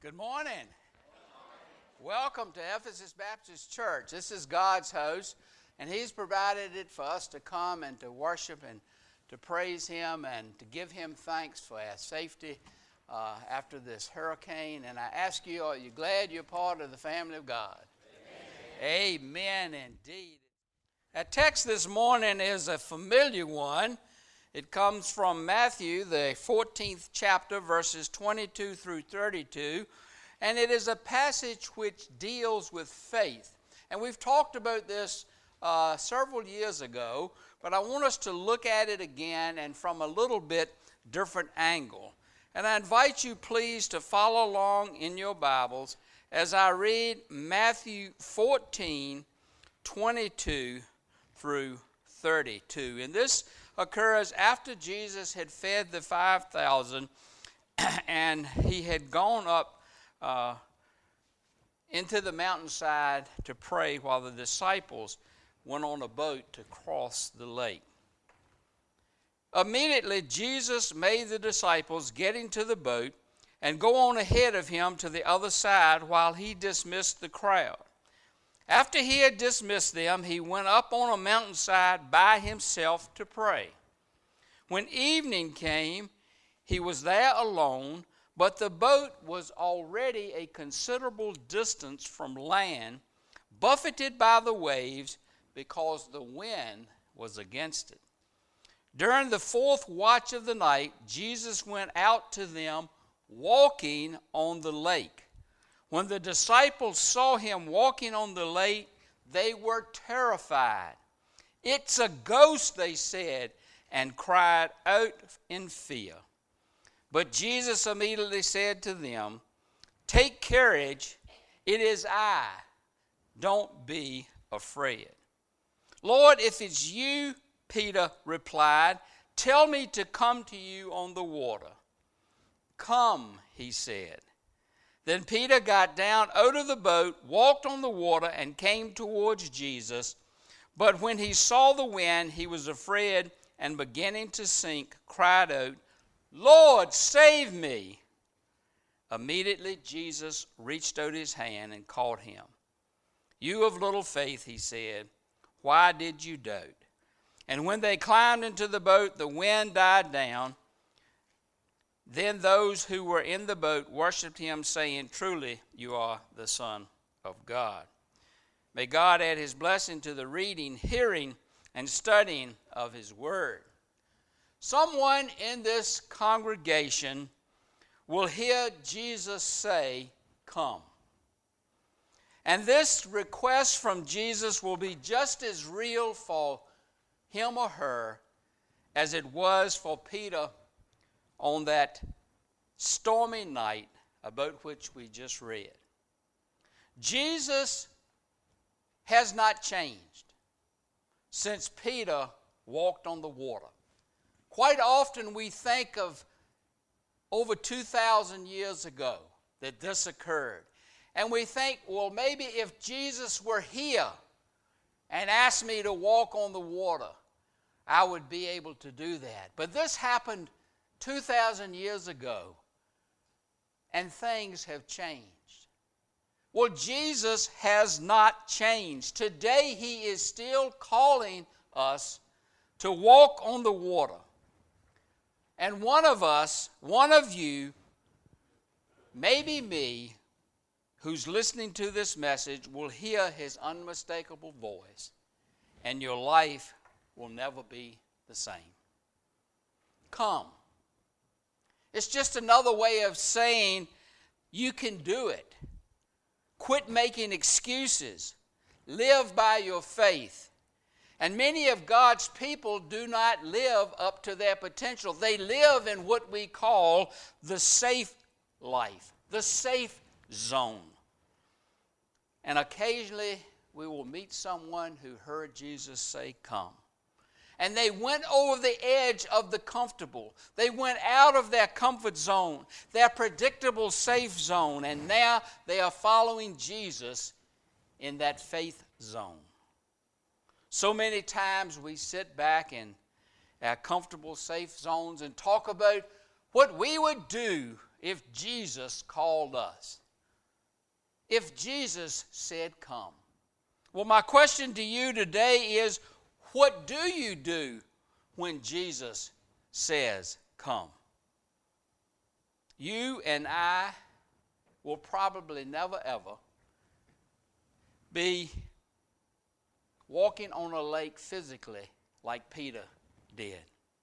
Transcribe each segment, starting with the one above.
Good morning. Welcome to Ephesus Baptist Church. This is God's house, and He's provided it for us to come and to worship and to praise Him and to give Him thanks for our safety after this hurricane. And I ask you, are you glad you're part of the family of God? Amen. Amen indeed. Our text this morning is a familiar one. It comes from Matthew, the 14th chapter, verses 22 through 32, and it is a passage which deals with faith. And we've talked about this several years ago, but I want us to look at it again and from a little bit different angle. And I invite you, please, to follow along in your Bibles as I read Matthew 14, 22 through 32. And this occurs after Jesus had fed the 5,000 and he had gone up into the mountainside to pray while the disciples went on a boat to cross the lake. Immediately Jesus made the disciples get into the boat and go on ahead of him to the other side while he dismissed the crowd. After he had dismissed them, he went up on a mountainside by himself to pray. When evening came, he was there alone, but the boat was already a considerable distance from land, buffeted by the waves because the wind was against it. During the fourth watch of the night, Jesus went out to them walking on the lake. When the disciples saw him walking on the lake, they were terrified. "It's a ghost," they said, and cried out in fear. But Jesus immediately said to them, "Take courage, it is I. Don't be afraid." "Lord, if it's you," Peter replied, "tell me to come to you on the water." "Come," he said. Then Peter got down out of the boat, walked on the water, and came towards Jesus. But when he saw the wind, he was afraid, and beginning to sink, cried out, "Lord, save me!" Immediately Jesus reached out his hand and caught him. "You of little faith," he said, "why did you doubt?" And when they climbed into the boat, the wind died down. Then those who were in the boat worshipped him, saying, "Truly, you are the Son of God." May God add his blessing to the reading, hearing, and studying of his word. Someone in this congregation will hear Jesus say, "Come." And this request from Jesus will be just as real for him or her as it was for Peter on that stormy night about which we just read. Jesus has not changed since Peter walked on the water. Quite often we think of over 2,000 years ago that this occurred. And we think, well, maybe if Jesus were here and asked me to walk on the water, I would be able to do that. But this happened 2,000 years ago, and things have changed. Well, Jesus has not changed. Today, he is still calling us to walk on the water. And one of us, one of you, maybe me, who's listening to this message, will hear his unmistakable voice, and your life will never be the same. Come. It's just another way of saying you can do it. Quit making excuses. Live by your faith. And many of God's people do not live up to their potential. They live in what we call the safe life, the safe zone. And occasionally we will meet someone who heard Jesus say, "Come." And they went over the edge of the comfortable. They went out of their comfort zone, their predictable safe zone, and now they are following Jesus in that faith zone. So many times we sit back in our comfortable safe zones and talk about what we would do if Jesus called us? If Jesus said, come. Well, my question to you today is, what do you do when Jesus says, come? You and I will probably never, ever be walking on a lake physically like Peter did.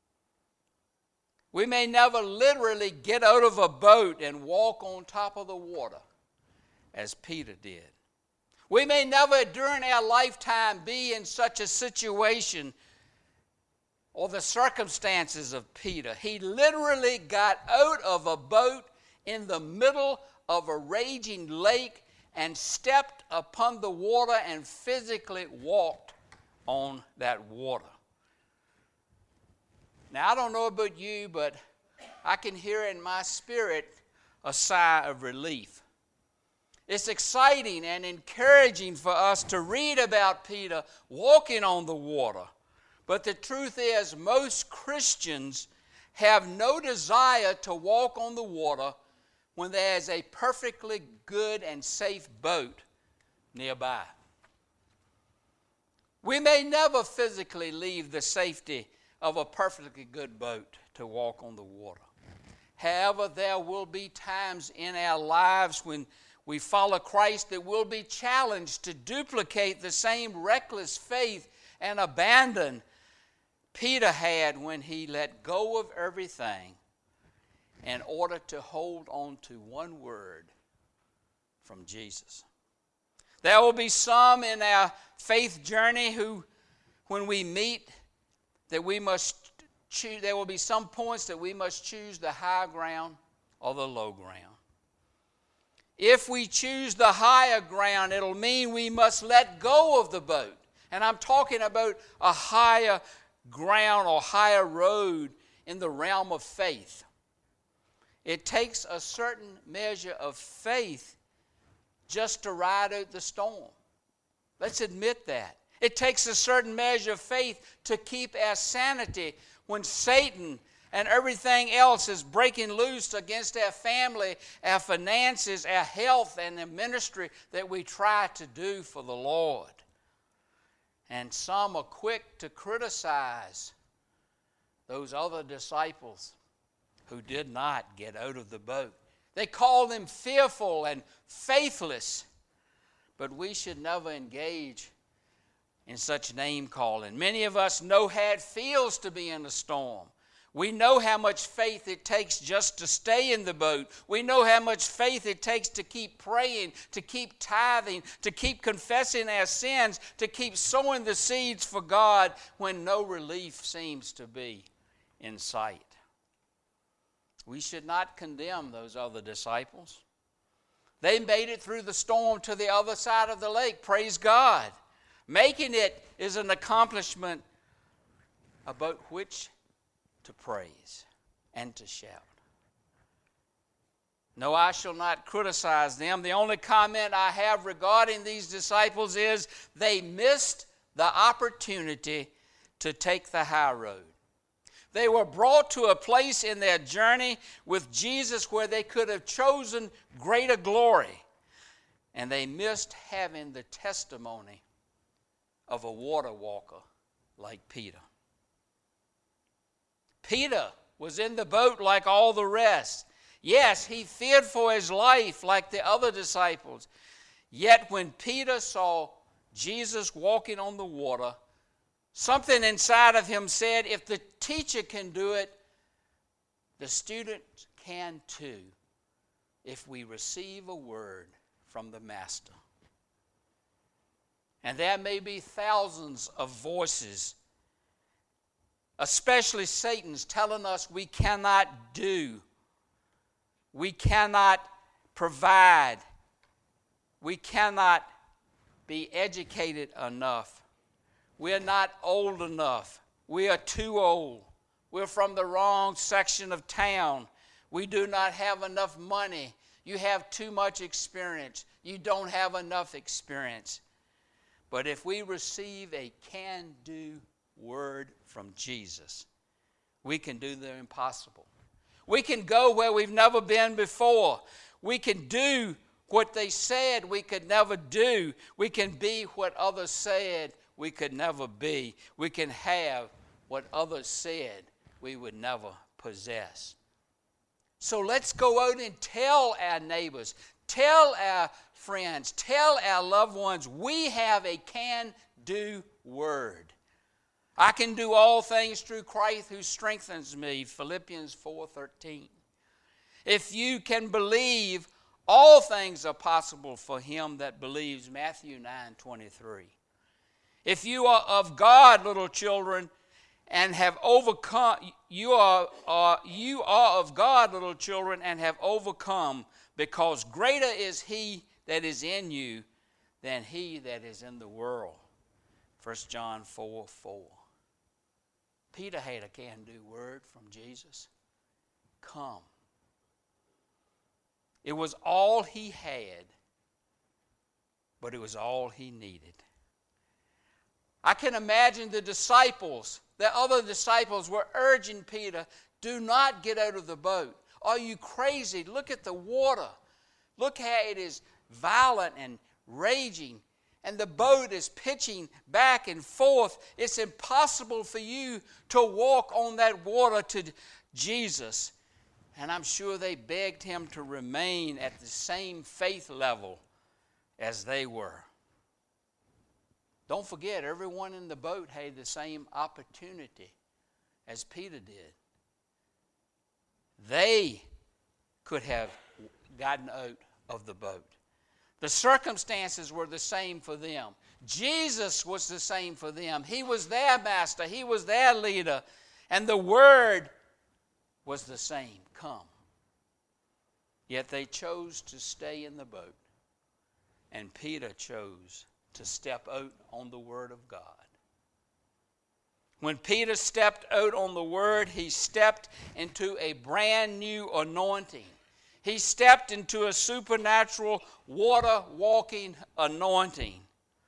We may never literally get out of a boat and walk on top of the water as Peter did. We may never during our lifetime be in such a situation or the circumstances of Peter. He literally got out of a boat in the middle of a raging lake and stepped upon the water and physically walked on that water. Now, I don't know about you, but I can hear in my spirit a sigh of relief. It's exciting and encouraging for us to read about Peter walking on the water. But the truth is, most Christians have no desire to walk on the water when there is a perfectly good and safe boat nearby. We may never physically leave the safety of a perfectly good boat to walk on the water. However, there will be times in our lives when we follow Christ that we'll be challenged to duplicate the same reckless faith and abandon Peter had when he let go of everything in order to hold on to one word from Jesus. There will be some in our faith journey who, when we meet, that we must choose, there will be some points that we must choose the high ground or the low ground. If we choose the higher ground, it'll mean we must let go of the boat. And I'm talking about a higher ground or higher road in the realm of faith. It takes a certain measure of faith just to ride out the storm. Let's admit that. It takes a certain measure of faith to keep our sanity when Satan and everything else is breaking loose against our family, our finances, our health, and the ministry that we try to do for the Lord. And some are quick to criticize those other disciples who did not get out of the boat. They call them fearful and faithless, but we should never engage in such name calling. Many of us know how it feels to be in a storm. We know how much faith it takes just to stay in the boat. We know how much faith it takes to keep praying, to keep tithing, to keep confessing our sins, to keep sowing the seeds for God when no relief seems to be in sight. We should not condemn those other disciples. They made it through the storm to the other side of the lake. Praise God. Making it is an accomplishment about which to praise and to shout. No, I shall not criticize them. The only comment I have regarding these disciples is they missed the opportunity to take the high road. They were brought to a place in their journey with Jesus where they could have chosen greater glory, and they missed having the testimony of a water walker like Peter. Peter was in the boat like all the rest. Yes, he feared for his life like the other disciples. Yet when Peter saw Jesus walking on the water, something inside of him said, if the teacher can do it, the student can too, if we receive a word from the Master. And there may be thousands of voices, especially Satan's, telling us we cannot do, we cannot provide, we cannot be educated enough. We're not old enough. We are too old. We're from the wrong section of town. We do not have enough money. You have too much experience. You don't have enough experience. But if we receive a can-do word from Jesus, we can do the impossible. We can go where we've never been before. We can do what they said we could never do. We can be what others said we could never be. We can have what others said we would never possess. So let's go out and tell our neighbors, tell our friends, tell our loved ones, we have a can-do word. I can do all things through Christ who strengthens me, Philippians 4:13. If you can believe, all things are possible for him that believes, Matthew 9:23. If you are of God, little children, and have overcome, you are of God, little children, and have overcome, because greater is he that is in you than he that is in the world. 1 John 4:4. Peter had a can-do word from Jesus. Come. It was all he had, but it was all he needed. I can imagine the other disciples were urging Peter, do not get out of the boat. Are you crazy? Look at the water. Look how it is violent and raging, and the boat is pitching back and forth. It's impossible for you to walk on that water to Jesus. And I'm sure they begged him to remain at the same faith level as they were. Don't forget, everyone in the boat had the same opportunity as Peter did. They could have gotten out of the boat. The circumstances were the same for them. Jesus was the same for them. He was their master. He was their leader. And the word was the same, come. Yet they chose to stay in the boat. And Peter chose to step out on the word of God. When Peter stepped out on the word, he stepped into a brand new anointing. He stepped into a supernatural water-walking anointing.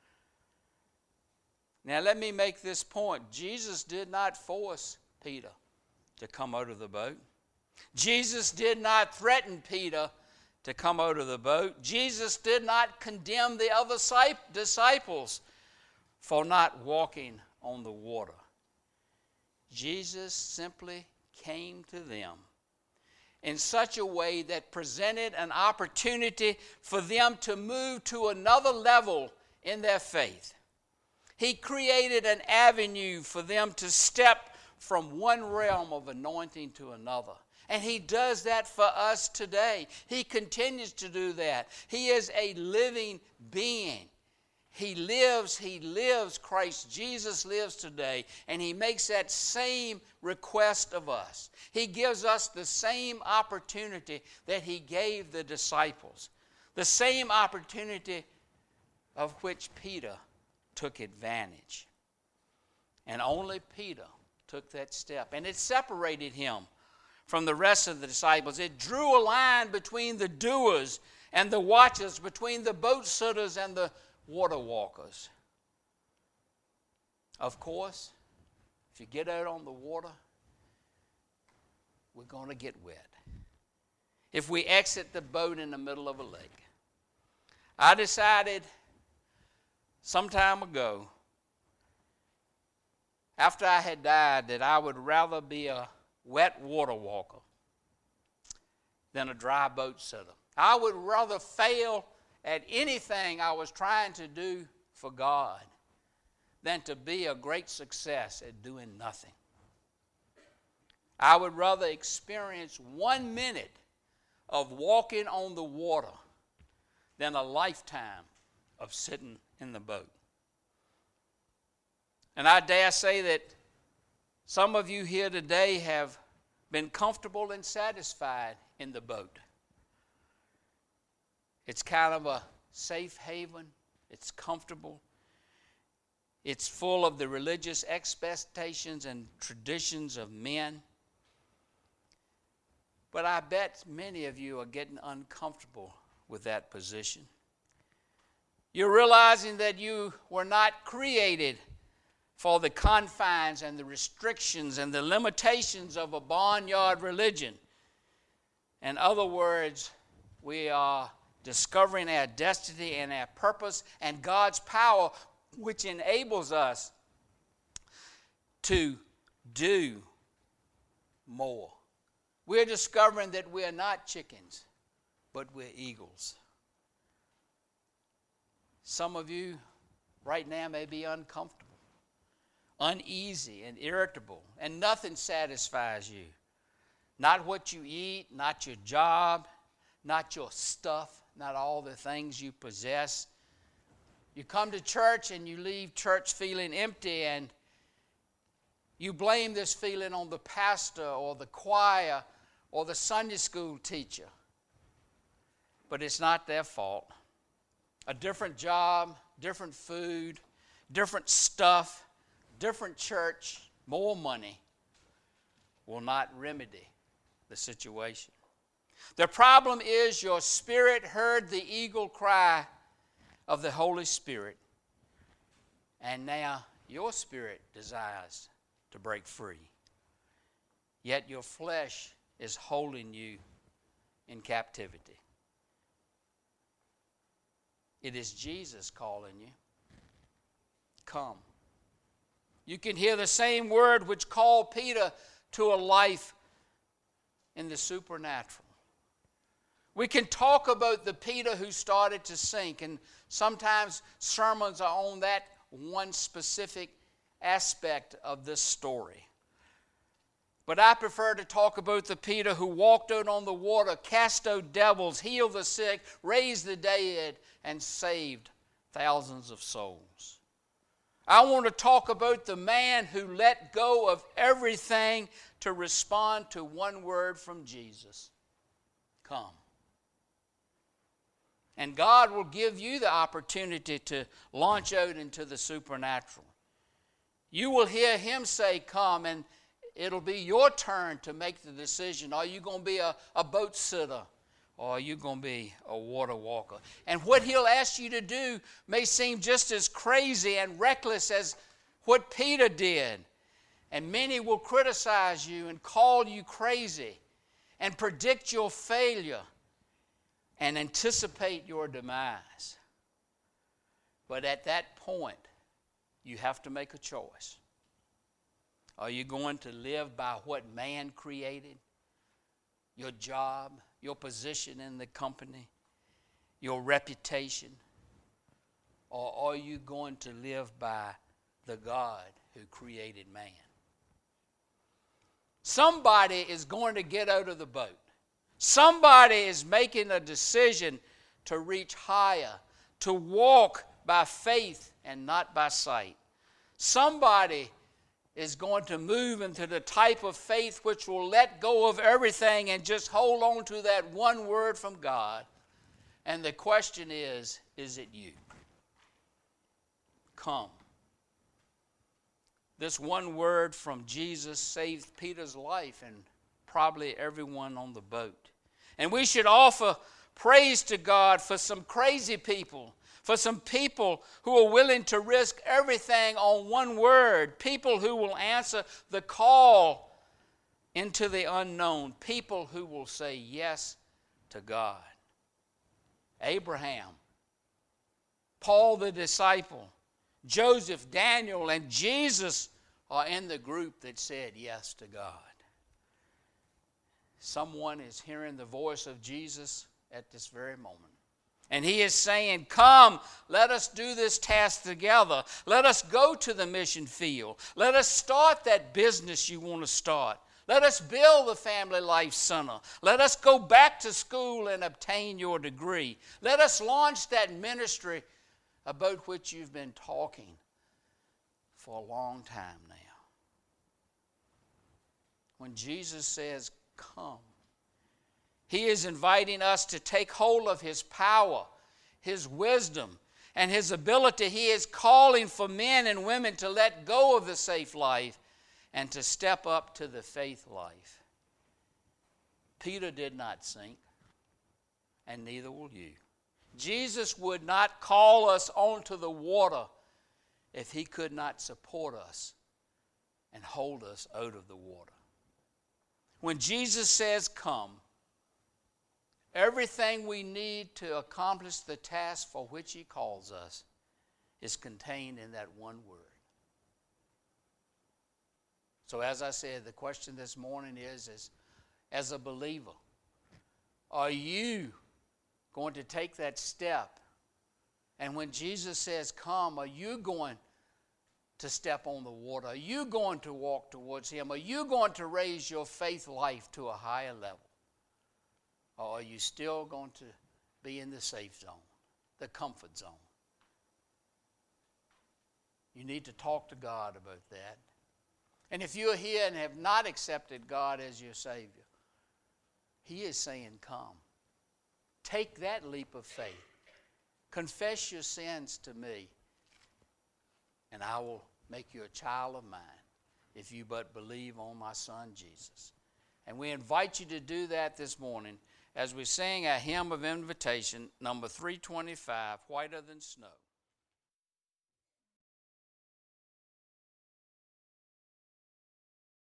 Now let me make this point. Jesus did not force Peter to come out of the boat. Jesus did not threaten Peter to come out of the boat. Jesus did not condemn the other disciples for not walking on the water. Jesus simply came to them in such a way that presented an opportunity for them to move to another level in their faith. He created an avenue for them to step from one realm of anointing to another. And he does that for us today. He continues to do that. He is a living being. He lives, Christ Jesus lives today, and he makes that same request of us. He gives us the same opportunity that he gave the disciples, the same opportunity of which Peter took advantage. And only Peter took that step, and it separated him from the rest of the disciples. It drew a line between the doers and the watchers, between the boat sitters and the water walkers. Of course, if you get out on the water, we're going to get wet. If we exit the boat in the middle of a lake. I decided some time ago, after I had died, that I would rather be a wet water walker than a dry boat sitter. I would rather fail at anything I was trying to do for God than to be a great success at doing nothing. I would rather experience 1 minute of walking on the water than a lifetime of sitting in the boat. And I dare say that some of you here today have been comfortable and satisfied in the boat. It's kind of a safe haven. It's comfortable. It's full of the religious expectations and traditions of men. But I bet many of you are getting uncomfortable with that position. You're realizing that you were not created for the confines and the restrictions and the limitations of a barnyard religion. In other words, we are discovering our destiny and our purpose and God's power, which enables us to do more. We're discovering that we're not chickens, but we're eagles. Some of you right now may be uncomfortable, uneasy, and irritable, and nothing satisfies you. Not what you eat, not your job, not your stuff, not all the things you possess. You come to church and you leave church feeling empty, and you blame this feeling on the pastor or the choir or the Sunday school teacher. But it's not their fault. A different job, different food, different stuff, different church, more money will not remedy the situation. The problem is your spirit heard the eagle cry of the Holy Spirit, and now your spirit desires to break free. Yet your flesh is holding you in captivity. It is Jesus calling you. Come. You can hear the same word which called Peter to a life in the supernatural. We can talk about the Peter who started to sink, and sometimes sermons are on that one specific aspect of this story. But I prefer to talk about the Peter who walked out on the water, cast out devils, healed the sick, raised the dead, and saved thousands of souls. I want to talk about the man who let go of everything to respond to one word from Jesus. Come. And God will give you the opportunity to launch out into the supernatural. You will hear him say, come, and it'll be your turn to make the decision. Are you going to be a boat sitter, or are you going to be a water walker? And what he'll ask you to do may seem just as crazy and reckless as what Peter did. And many will criticize you and call you crazy and predict your failure and anticipate your demise. But at that point, you have to make a choice. Are you going to live by what man created? Your job, your position in the company, your reputation? Or are you going to live by the God who created man? Somebody is going to get out of the boat. Somebody is making a decision to reach higher, to walk by faith and not by sight. Somebody is going to move into the type of faith which will let go of everything and just hold on to that one word from God. And the question is it you? Come. This one word from Jesus saved Peter's life and probably everyone on the boat. And we should offer praise to God for some crazy people, for some people who are willing to risk everything on one word, people who will answer the call into the unknown, people who will say yes to God. Abraham, Paul the disciple, Joseph, Daniel, and Jesus are in the group that said yes to God. Someone is hearing the voice of Jesus at this very moment. And he is saying, come, let us do this task together. Let us go to the mission field. Let us start that business you want to start. Let us build the Family Life Center. Let us go back to school and obtain your degree. Let us launch that ministry about which you've been talking for a long time now. When Jesus says, come, he is inviting us to take hold of his power, his wisdom, and his ability. He is calling for men and women to let go of the safe life and to step up to the faith life. Peter did not sink, and neither will you. Jesus would not call us onto the water if he could not support us and hold us out of the water. When Jesus says come, Everything we need to accomplish the task for which He calls us is contained in that one word. So as I said, the question this morning is as a believer, are you going to take that step? And when Jesus says, come, are you going to step on the water? Are you going to walk towards Him? Are you going to raise your faith life to a higher level? Or are you still going to be in the safe zone, the comfort zone? You need to talk to God about that. And if you're here and have not accepted God as your Savior, He is saying, come. Take that leap of faith. Confess your sins to me, and I will make you a child of mine if you but believe on my Son Jesus. And we invite you to do that this morning as we sing our hymn of invitation, number 325, Whiter Than Snow.